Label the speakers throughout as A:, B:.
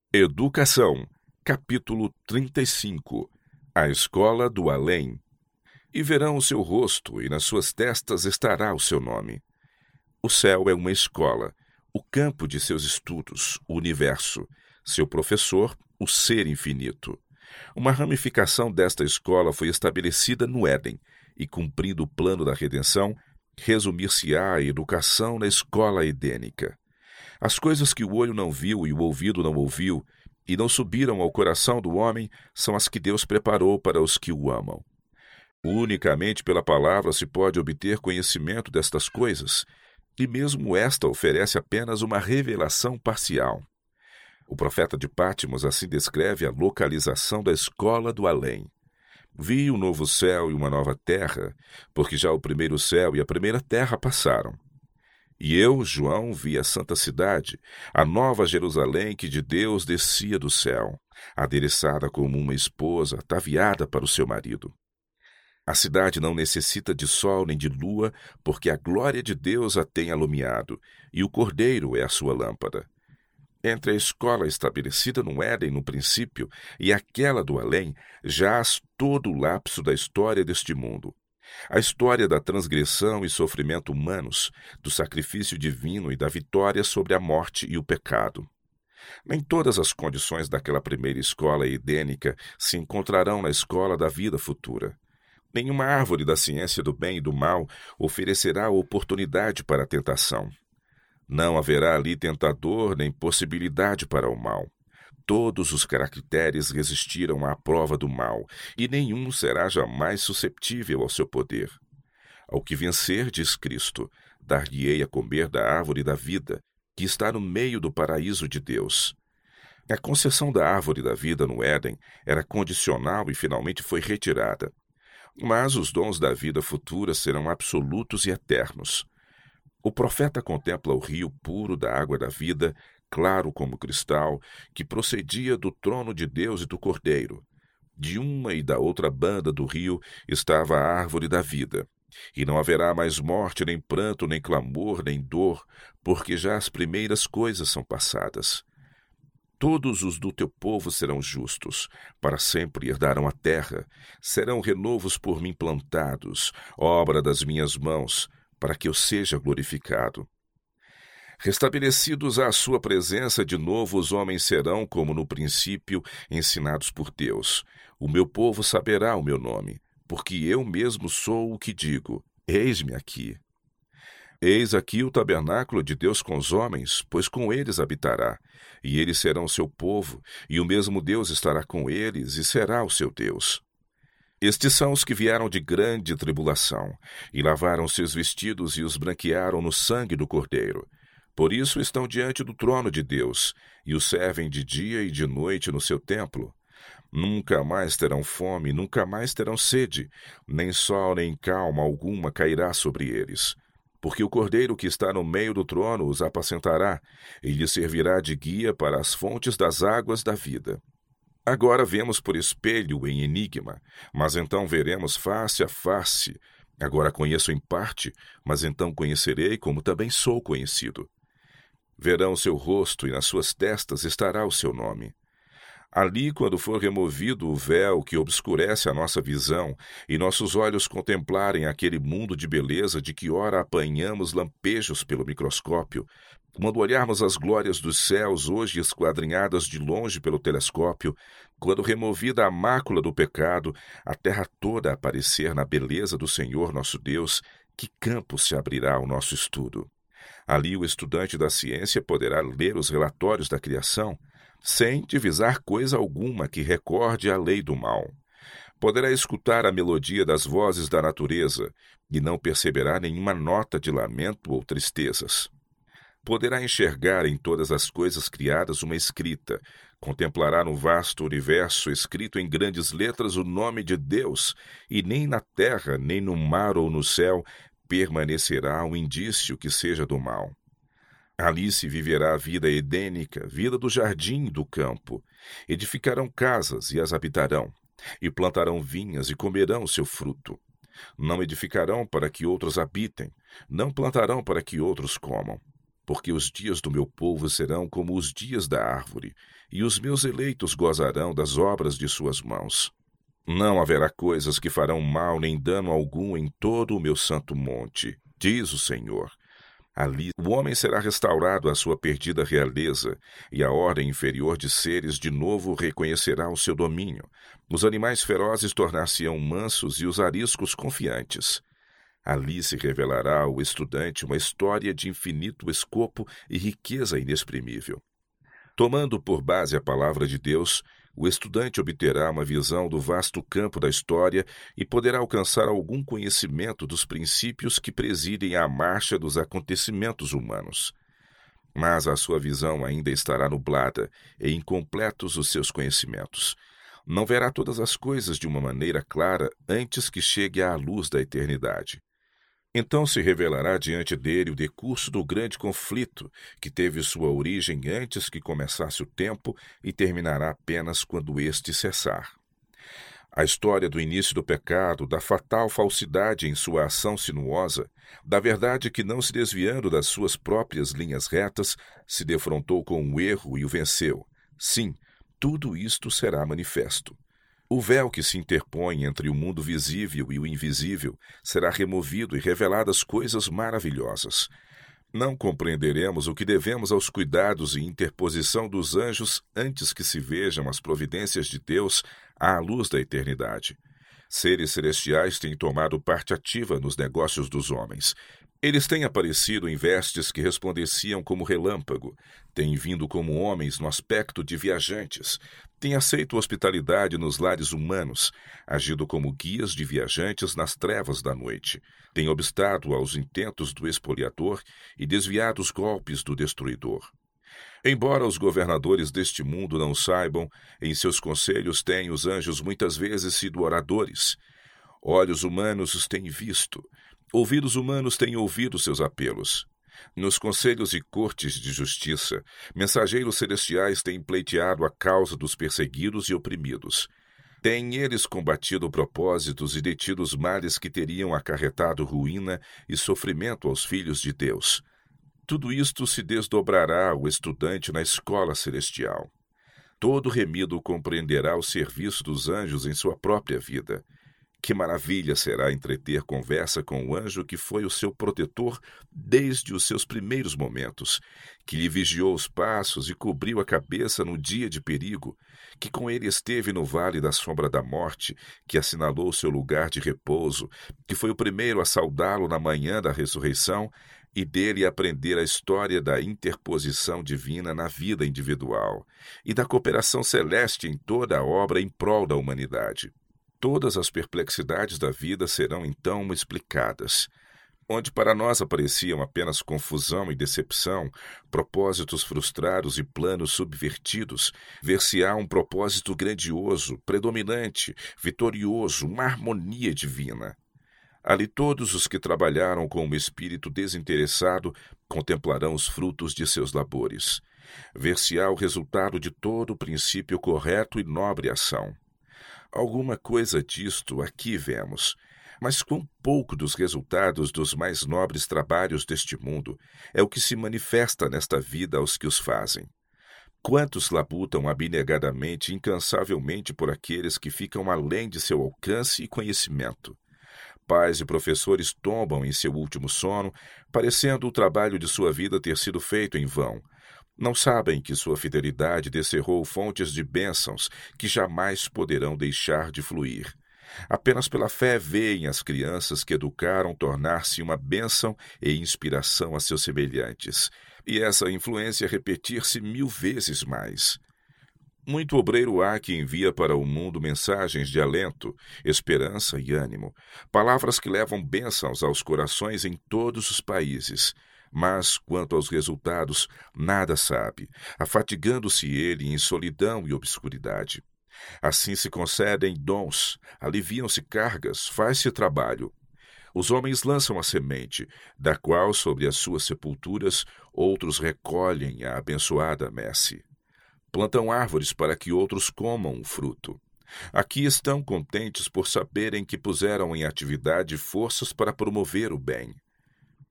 A: Educação, capítulo 35. A escola do além. E verão o seu rosto, e nas suas testas estará o seu nome. O céu é uma escola, o campo de seus estudos, o universo, seu professor, o ser infinito. Uma ramificação desta escola foi estabelecida no Éden, e cumprindo o plano da redenção, resumir-se-á a educação na escola edênica. As coisas que o olho não viu e o ouvido não ouviu, e não subiram ao coração do homem, são as que Deus preparou para os que o amam. Unicamente pela palavra se pode obter conhecimento destas coisas, e mesmo esta oferece apenas uma revelação parcial. O profeta de Pátimos assim descreve a localização da escola do além. Vi um novo céu e uma nova terra, porque já o primeiro céu e a primeira terra passaram. E eu, João, vi a santa cidade, a nova Jerusalém que de Deus descia do céu, adereçada como uma esposa ataviada para o seu marido. A cidade não necessita de sol nem de lua, porque a glória de Deus a tem alumiado, e o Cordeiro é a sua lâmpada. Entre a escola estabelecida no Éden no princípio e aquela do além, jaz todo o lapso da história deste mundo. A história da transgressão e sofrimento humanos, do sacrifício divino e da vitória sobre a morte e o pecado. Nem todas as condições daquela primeira escola edênica se encontrarão na escola da vida futura. Nenhuma árvore da ciência do bem e do mal oferecerá oportunidade para a tentação. Não haverá ali tentador nem possibilidade para o mal. Todos os caracteres resistiram à prova do mal, e nenhum será jamais susceptível ao seu poder. Ao que vencer, diz Cristo, dar-lhe-ei a comer da árvore da vida, que está no meio do paraíso de Deus. A concessão da árvore da vida no Éden era condicional e finalmente foi retirada. Mas os dons da vida futura serão absolutos e eternos. O profeta contempla o rio puro da água da vida, claro como cristal, que procedia do trono de Deus e do Cordeiro. De uma e da outra banda do rio estava a árvore da vida. E não haverá mais morte, nem pranto, nem clamor, nem dor, porque já as primeiras coisas são passadas. Todos os do teu povo serão justos, para sempre herdarão a terra, serão renovos por mim plantados, obra das minhas mãos, para que eu seja glorificado. Restabelecidos à sua presença de novo, os homens serão, como no princípio, ensinados por Deus. O meu povo saberá o meu nome, porque eu mesmo sou o que digo: eis-me aqui. Eis aqui o tabernáculo de Deus com os homens, pois com eles habitará, e eles serão seu povo, e o mesmo Deus estará com eles, e será o seu Deus. Estes são os que vieram de grande tribulação, e lavaram seus vestidos e os branquearam no sangue do Cordeiro. Por isso estão diante do trono de Deus, e o servem de dia e de noite no seu templo. Nunca mais terão fome, nunca mais terão sede, nem sol nem calma alguma cairá sobre eles. Porque o Cordeiro que está no meio do trono os apacentará, e lhes servirá de guia para as fontes das águas da vida. Agora vemos por espelho em enigma, mas então veremos face a face. Agora conheço em parte, mas então conhecerei como também sou conhecido. Verão seu rosto e nas suas testas estará o seu nome. Ali, quando for removido o véu que obscurece a nossa visão e nossos olhos contemplarem aquele mundo de beleza de que ora apanhamos lampejos pelo microscópio, quando olharmos as glórias dos céus hoje esquadrinhadas de longe pelo telescópio, quando removida a mácula do pecado, a terra toda aparecer na beleza do Senhor nosso Deus, que campo se abrirá ao nosso estudo? Ali o estudante da ciência poderá ler os relatórios da criação, sem divisar coisa alguma que recorde a lei do mal. Poderá escutar a melodia das vozes da natureza, e não perceberá nenhuma nota de lamento ou tristezas. Poderá enxergar em todas as coisas criadas uma escrita, contemplará no vasto universo escrito em grandes letras o nome de Deus, e nem na terra, nem no mar ou no céu, permanecerá um indício que seja do mal. Ali se viverá a vida edênica, vida do jardim e do campo. Edificarão casas e as habitarão, e plantarão vinhas e comerão seu fruto. Não edificarão para que outros habitem, não plantarão para que outros comam. porque os dias do meu povo serão como os dias da árvore, e os meus eleitos gozarão das obras de suas mãos. Não haverá coisas que farão mal nem dano algum em todo o meu santo monte, diz o Senhor. Ali o homem será restaurado à sua perdida realeza, e a ordem inferior de seres de novo reconhecerá o seu domínio. Os animais ferozes tornar-se-ão mansos e os ariscos confiantes. Ali se revelará ao estudante uma história de infinito escopo e riqueza inexprimível. Tomando por base a palavra de Deus, o estudante obterá uma visão do vasto campo da história e poderá alcançar algum conhecimento dos princípios que presidem à marcha dos acontecimentos humanos. Mas a sua visão ainda estará nublada e incompletos os seus conhecimentos. Não verá todas as coisas de uma maneira clara antes que chegue à luz da eternidade. Então se revelará diante dele o decurso do grande conflito, que teve sua origem antes que começasse o tempo e terminará apenas quando este cessar. A história do início do pecado, da fatal falsidade em sua ação sinuosa, da verdade que, não se desviando das suas próprias linhas retas, se defrontou com o erro e o venceu. Sim, tudo isto será manifesto. O véu que se interpõe entre o mundo visível e o invisível será removido e reveladas coisas maravilhosas. Não compreenderemos o que devemos aos cuidados e interposição dos anjos antes que se vejam as providências de Deus à luz da eternidade. Seres celestiais têm tomado parte ativa nos negócios dos homens. Eles têm aparecido em vestes que resplandeciam como relâmpago, têm vindo como homens no aspecto de viajantes, têm aceito hospitalidade nos lares humanos, agido como guias de viajantes nas trevas da noite, têm obstado aos intentos do espoliador e desviado os golpes do destruidor. Embora os governadores deste mundo não saibam, em seus conselhos têm os anjos muitas vezes sido oradores. Olhos humanos os têm visto, ouvidos humanos têm ouvido seus apelos. Nos conselhos e cortes de justiça, mensageiros celestiais têm pleiteado a causa dos perseguidos e oprimidos. Têm eles combatido propósitos e detido os males que teriam acarretado ruína e sofrimento aos filhos de Deus. Tudo isto se desdobrará ao estudante na escola celestial. Todo remido compreenderá o serviço dos anjos em sua própria vida. Que maravilha será entreter conversa com o anjo que foi o seu protetor desde os seus primeiros momentos, que lhe vigiou os passos e cobriu a cabeça no dia de perigo, que com ele esteve no vale da sombra da morte, que assinalou seu lugar de repouso, que foi o primeiro a saudá-lo na manhã da ressurreição e dele aprender a história da interposição divina na vida individual e da cooperação celeste em toda a obra em prol da humanidade. Todas as perplexidades da vida serão então explicadas. Onde para nós apareciam apenas confusão e decepção, propósitos frustrados e planos subvertidos, ver-se-á um propósito grandioso, predominante, vitorioso, uma harmonia divina. Ali todos os que trabalharam com um espírito desinteressado contemplarão os frutos de seus labores. Ver-se-á o resultado de todo o princípio correto e nobre ação. Alguma coisa disto aqui vemos, mas quão pouco dos resultados dos mais nobres trabalhos deste mundo é o que se manifesta nesta vida aos que os fazem. Quantos labutam abnegadamente e incansavelmente por aqueles que ficam além de seu alcance e conhecimento. Pais e professores tombam em seu último sono, parecendo o trabalho de sua vida ter sido feito em vão. Não sabem que sua fidelidade descerrou fontes de bênçãos que jamais poderão deixar de fluir. Apenas pela fé veem as crianças que educaram tornar-se uma bênção e inspiração a seus semelhantes, e essa influência repetir-se 1000 vezes mais. Muito obreiro há que envia para o mundo mensagens de alento, esperança e ânimo, palavras que levam bênçãos aos corações em todos os países. Mas, quanto aos resultados, nada sabe, afatigando-se ele em solidão e obscuridade. Assim se concedem dons, aliviam-se cargas, faz-se trabalho. Os homens lançam a semente, da qual, sobre as suas sepulturas, outros recolhem a abençoada messe. Plantam árvores para que outros comam o fruto. Aqui estão contentes por saberem que puseram em atividade forças para promover o bem.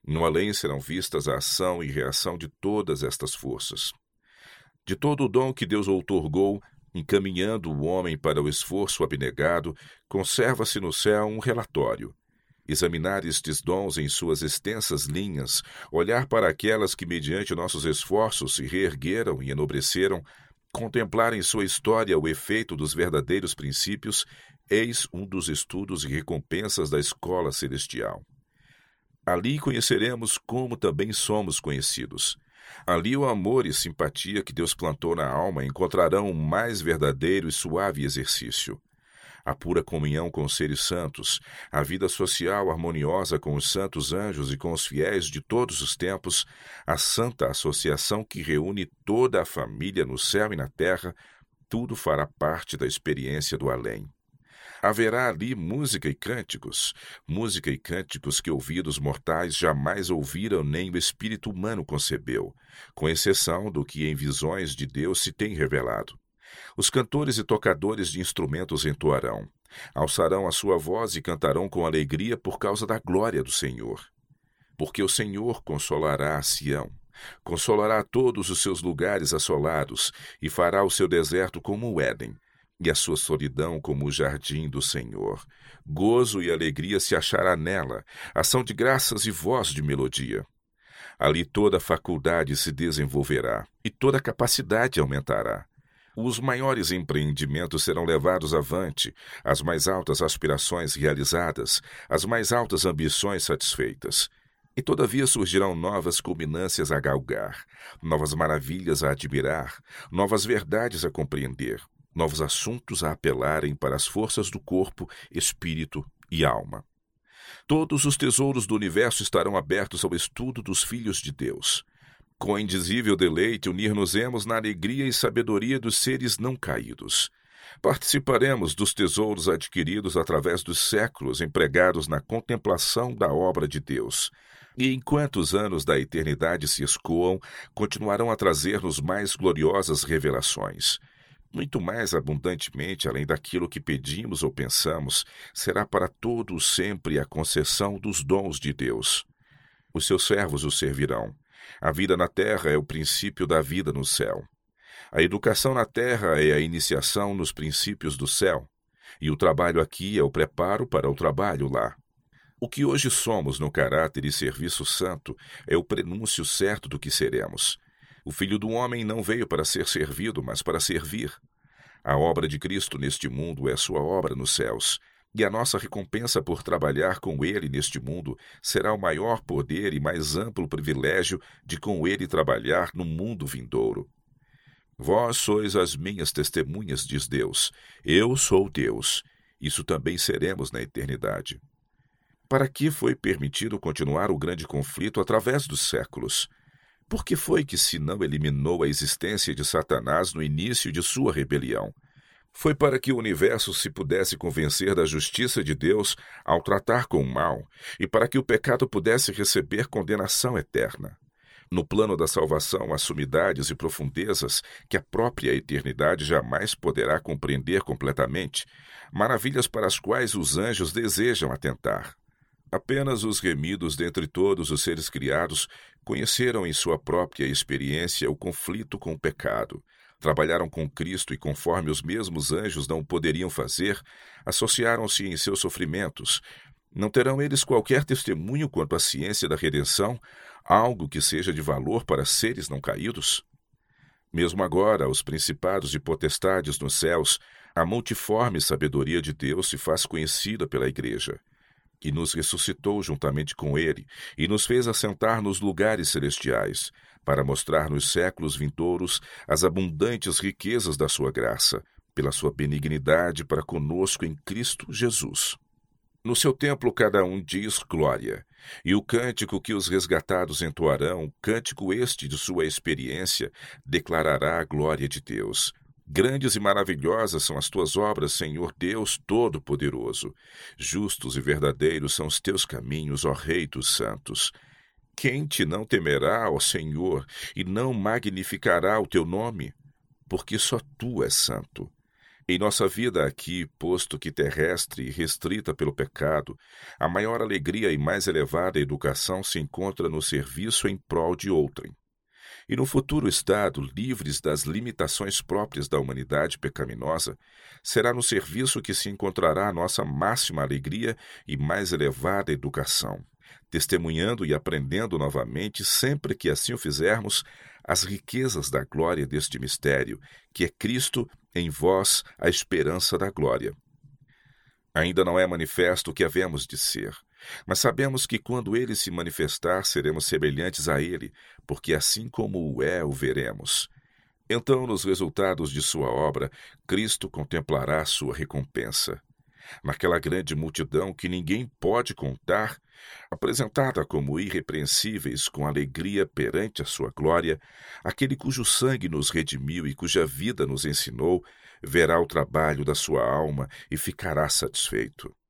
A: No além serão vistas a ação e reação de todas estas forças. De todo o dom que Deus outorgou, encaminhando o homem para o esforço abnegado, conserva-se no céu um relatório. Examinar estes dons em suas extensas linhas, olhar para aquelas que, mediante nossos esforços, se reergueram e enobreceram, contemplar em sua história o efeito dos verdadeiros princípios, eis um dos estudos e recompensas da escola celestial. Ali conheceremos como também somos conhecidos. Ali o amor e simpatia que Deus plantou na alma encontrarão um mais verdadeiro e suave exercício. A pura comunhão com os seres santos, a vida social harmoniosa com os santos anjos e com os fiéis de todos os tempos, a santa associação que reúne toda a família no céu e na terra, tudo fará parte da experiência do além. Haverá ali música e cânticos que ouvidos mortais jamais ouviram nem o espírito humano concebeu, com exceção do que em visões de Deus se tem revelado. Os cantores e tocadores de instrumentos entoarão, alçarão a sua voz e cantarão com alegria por causa da glória do Senhor. Porque o Senhor consolará a Sião, consolará todos os seus lugares assolados e fará o seu deserto como o Éden, e a sua solidão como o jardim do Senhor. Gozo e alegria se achará nela, ação de graças e voz de melodia. Ali toda a faculdade se desenvolverá, e toda a capacidade aumentará. Os maiores empreendimentos serão levados avante, as mais altas aspirações realizadas, as mais altas ambições satisfeitas. E todavia surgirão novas culminâncias a galgar, novas maravilhas a admirar, novas verdades a compreender, novos assuntos a apelarem para as forças do corpo, espírito e alma. Todos os tesouros do universo estarão abertos ao estudo dos filhos de Deus. Com indizível deleite, unir-nos-emos na alegria e sabedoria dos seres não caídos. Participaremos dos tesouros adquiridos através dos séculos empregados na contemplação da obra de Deus. E enquanto os anos da eternidade se escoam, continuarão a trazer-nos mais gloriosas revelações. Muito mais abundantemente, além daquilo que pedimos ou pensamos, será para todos sempre a concessão dos dons de Deus. Os seus servos o servirão. A vida na terra é o princípio da vida no céu. A educação na terra é a iniciação nos princípios do céu, e o trabalho aqui é o preparo para o trabalho lá. O que hoje somos no caráter e serviço santo é o prenúncio certo do que seremos. O Filho do Homem não veio para ser servido, mas para servir. A obra de Cristo neste mundo é sua obra nos céus, e a nossa recompensa por trabalhar com Ele neste mundo será o maior poder e mais amplo privilégio de com Ele trabalhar no mundo vindouro. Vós sois as minhas testemunhas, diz Deus. Eu sou Deus. Isso também seremos na eternidade. Para que foi permitido continuar o grande conflito através dos séculos? Por que foi que se não eliminou a existência de Satanás no início de sua rebelião? Foi para que o universo se pudesse convencer da justiça de Deus ao tratar com o mal, e para que o pecado pudesse receber condenação eterna. No plano da salvação há sumidades e profundezas que a própria eternidade jamais poderá compreender completamente, maravilhas para as quais os anjos desejam atentar. Apenas os remidos dentre todos os seres criados conheceram em sua própria experiência o conflito com o pecado, trabalharam com Cristo e, conforme os mesmos anjos não poderiam fazer, associaram-se em seus sofrimentos. Não terão eles qualquer testemunho quanto à ciência da redenção, algo que seja de valor para seres não caídos? Mesmo agora, os principados e potestades nos céus, a multiforme sabedoria de Deus se faz conhecida pela Igreja, que nos ressuscitou juntamente com Ele e nos fez assentar nos lugares celestiais, para mostrar nos séculos vindouros as abundantes riquezas da sua graça, pela sua benignidade para conosco em Cristo Jesus. No seu templo cada um diz glória, e o cântico que os resgatados entoarão, cântico este de sua experiência, declarará a glória de Deus. Grandes e maravilhosas são as tuas obras, Senhor Deus Todo-Poderoso. Justos e verdadeiros são os teus caminhos, ó Rei dos santos. Quem te não temerá, ó Senhor, e não magnificará o teu nome? Porque só tu és santo. Em nossa vida aqui, posto que terrestre e restrita pelo pecado, a maior alegria e mais elevada educação se encontra no serviço em prol de outrem. E no futuro estado, livres das limitações próprias da humanidade pecaminosa, será no serviço que se encontrará a nossa máxima alegria e mais elevada educação, testemunhando e aprendendo novamente, sempre que assim o fizermos, as riquezas da glória deste mistério, que é Cristo em vós, a esperança da glória. Ainda não é manifesto o que havemos de ser, mas sabemos que quando ele se manifestar, seremos semelhantes a ele, porque assim como o é, o veremos. Então, nos resultados de sua obra, Cristo contemplará sua recompensa. Naquela grande multidão que ninguém pode contar, apresentada como irrepreensíveis com alegria perante a sua glória, aquele cujo sangue nos redimiu e cuja vida nos ensinou, verá o trabalho da sua alma e ficará satisfeito.